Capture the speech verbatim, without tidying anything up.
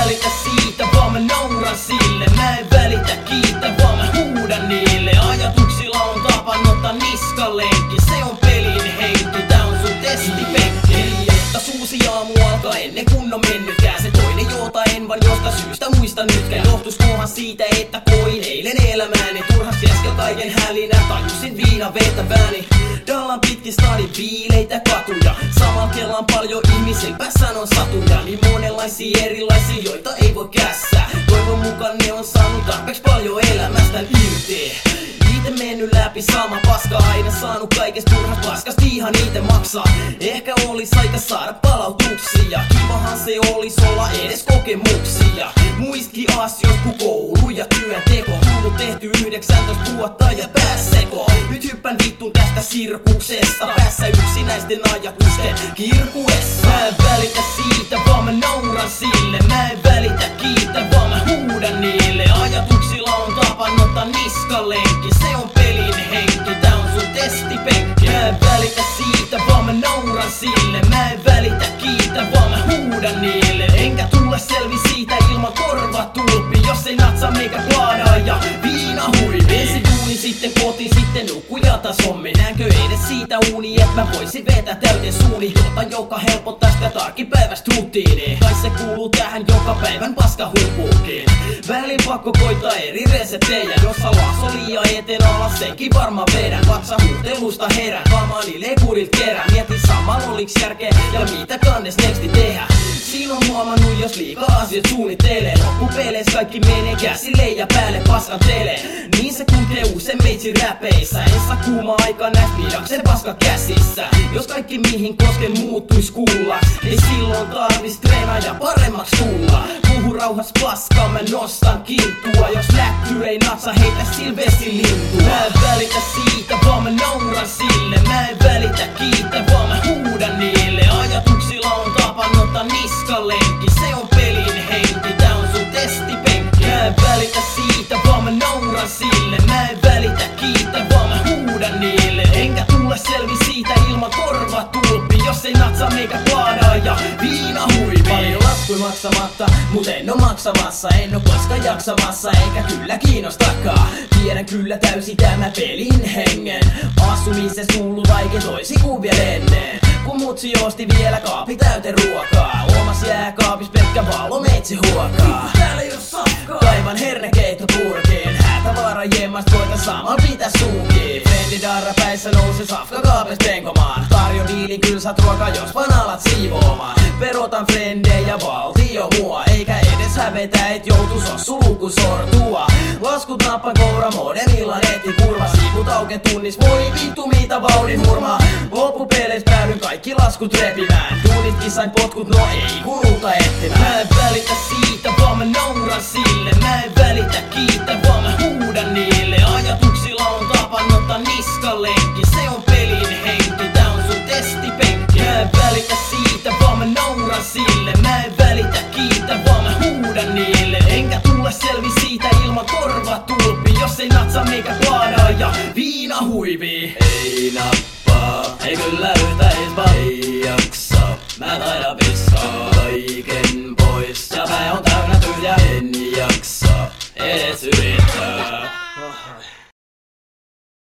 välitä siitä, vaan mä nauran sille. Mä en välitä kiitä, vaan mä huudan niille. Ajatuksilla on tapan ottaa niskalenkki. Se on pelin henki, tää on sun testipenkki. Taas uusi aamu alkaa ennen kun on mennytkään. Se toinen jota en vaan josta syystä muista nytkään. Johtuskohan siitä, että koin eilen elämääni. Turhas keskel kaiken hälinä tajusin viina vetäväni. Dallan pitkin stadin viileitä katuja. Samalla kellaan paljon ihmisillä päässään on satuja. Niin monenlaisia erilaisia, joita ei voi kässää. Toivon mukaan ne on saanut tarpeeksi paljon elämästään irti. Ite mennyt läpi sama paska, aina saanut kaikesta turhasta paskasta ihan ite maksaa. Ehkä olis aika saada palautuksia. Kivahan se olis olla edes kokemuksia. Muistkin asioista ku koulu ja työnteko. Tullut tehty yhdeksäntoista vuotta ja päässeko. Nyt hyppän vittun tästä sirkuksesta. Päässä yksinäisten ajatusten kirkuessa. Mä en välitä siitä, vaan mä nauran sille. Mä en välitä kiitä, vaan mä huudan niille. Ajatuksilla on tapan ottaa niskalenkki. Se on pelin henki, tää on sun testipenkki. Mä en välitä siitä, vaan mä nauran sille. Mä en välitä kiitä, vaan mä huudan niille. Enkä tule selvi siitä ilman korvatulppi. Jos ei natsa meikä plaadaa ja viina huivi. Ensin duuni, sitten koti, sitten nukku ja taas hommi. Näenkö edes siitä uni, et mä voisin vetää täyteen suuni. Jotain joka helpottaa sitä arkipäivästä rutiini. Kai se kuuluu tähän joka päivän paskahumpuukin. Välin pakko koittaa eri reseptejä. Jos alas liian eteen alas, senkin varma vedän. Vatsa huutelusta herän, kamani lekurit kerään. Mietin samalla oliks järkeä ja mitä kannes nexti tehdä. Siinä on huomannut, jos liikaa asiat suunnittelee. Loppupeleiss kaikki menee käsille ja päälle paskantelee. Niin se kulkee usein meitsi räpeissä. En saa kuuma aika näet pidaksen paska käsissä. Jos kaikki mihin kosken muuttuis kuullaks, ei silloin tarvis treenaa ja paremmaks tulla. Puhu rauhas paskaa, mä nostan kinttua. Jos lätty ei natsa, heitä silvesilintua. Mä en välitä siitä, vaan mä nauran sille. Mä en välitä kiitä, vaan mä huudan niille. Ajatuksilla on tapan ottaa niskalenkki. Se on pelin henki, tää on sun testipenkki. Mä en välitä siitä, vaan mä nauran sille. Mä en välitä kiitä, vaan mä huudan niille. Enkä tule selvi siitä ilman korvatulppi. Jos ei natsa meikä plaadaa ja viina huivi. Paljon laskui maksamatta, mut en oo maksamassa. En oo koskaan jaksamassa, eikä kyllä kiinnostakaan. Tiedän kyllä täysin tämä pelin hengen. Asumisessa tullut vaikea toisi kuin vielä ennen. Kun mutsi osti vielä kaapi täyteen ruokaa. Omas jääkaapis pelkkä valo meitsi huokaa. Täällä ei oo safkaa. Kaivan hernekeitto purkiin. Hätävaara jemmast voita samalla pitää suukiin. Frendi darra päissä nousee safka kaapes penkomaan. Tarjo diilin kyl saat ruokaa jos vaan alat siivoomaan. Perotan frendejä valtio mua. Eikä edes hävetä et joutu sossu luku sortua. Laskut nappan koura modernilla netti kurva. Siivut auke tunnis voi vittu mitä vauhdin hurmaa. Loppupeleis päädyn kaikki laskut repimään. Duunitkin sain potkut, no ei kuruta etsimään. Mä en välitä siitä, vaan mä nauran sille. Mä en välitä kiitä, vaan mä huudan niille. Ajatuksilla on tapan ottaa niskalenkki. Se on pelin henki, tää on sun testipenkki. Mä en välitä siitä, vaan mä nauran sille. Mä en välitä kiitä, vaan mä huudan niille. Enkä tule selvi siitä ilman korvatulppi. Jos ei natsa meikä plaadaa ja viina huivii. Ei nappaa, ei kyllä yhtä hispa. Ei jaksa, mä taidan piskaa kaiken pois. Ja pää on täynnä tyhjä, en jaksa edes yrittää.